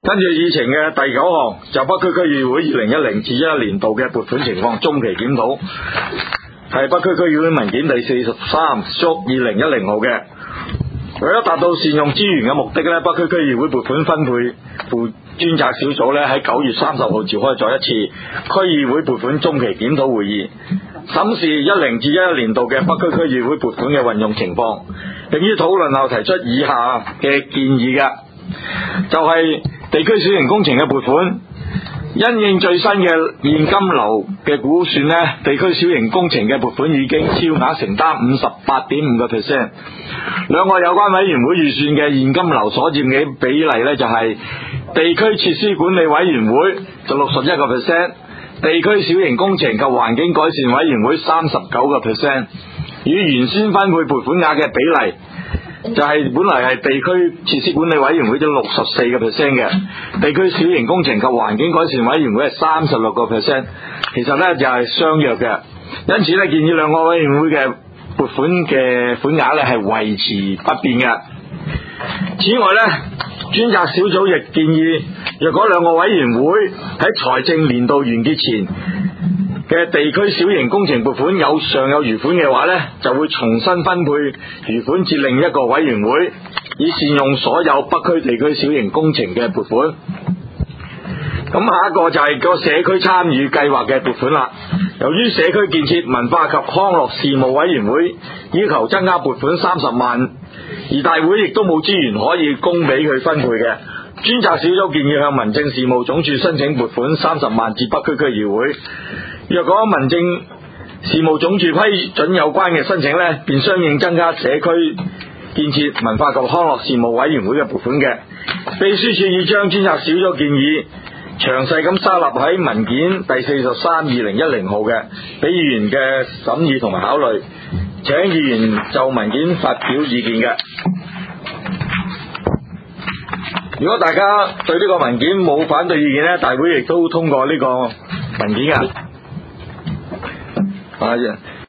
跟住議程嘅第9項就北區區議會2010至11年度嘅撥款情況中期檢討，係北區區議會文件第43/2010號嘅。為咗達到善用資源嘅目的咧，北區區議會撥款分配部專責小組咧喺9月30號召開咗一次區議會撥款中期檢討會議，審視10至11年度嘅北區區議會撥款嘅運用情況，並於討論後提出以下嘅建議嘅，就係地區小型工程嘅撥款。因應最新嘅現金流嘅估算呢，地區小型工程嘅撥款已經超額承擔 58.5%。兩個有關委員會預算嘅現金流所佔嘅比例呢，就係地區設施管理委員會就 61%， 地區小型工程及環境改善委員會 39%， 與原先分配撥款額嘅比例就係本來係地區設施管理委員會就 64% 嘅，地區小型工程及環境改善委員會係 36%， 其實呢就係相若嘅，因此呢建議兩個委員會嘅撥款嘅款額呢係維持不變嘅。此外呢，專責小組亦建議，若果兩個委員會喺財政年度完結前嘅地區小型工程撥款尚有餘款嘅話呢，就會重新分配餘款至另一個委員會，以善用所有北區地區小型工程嘅撥款。咁下一個就係個社區參與計劃嘅撥款啦。由於社區建設文化及康樂事務委員會要求增加撥款30萬，而大會亦都冇資源可以供俾佢分配嘅，專責小組建議向民政事務總署申請撥款30萬至北區區議會。若果民政事務總署批准有關嘅申請呢，便相應增加社區建設文化及康樂事務委員會嘅撥款嘅。秘書處已將專責小組建議詳細咁收納喺文件第43/2010號嘅，俾議員嘅審議同埋考慮。請議員就文件發表意見嘅。如果大家對呢個文件冇反對意見呢，大會亦都通過呢個文件嘅。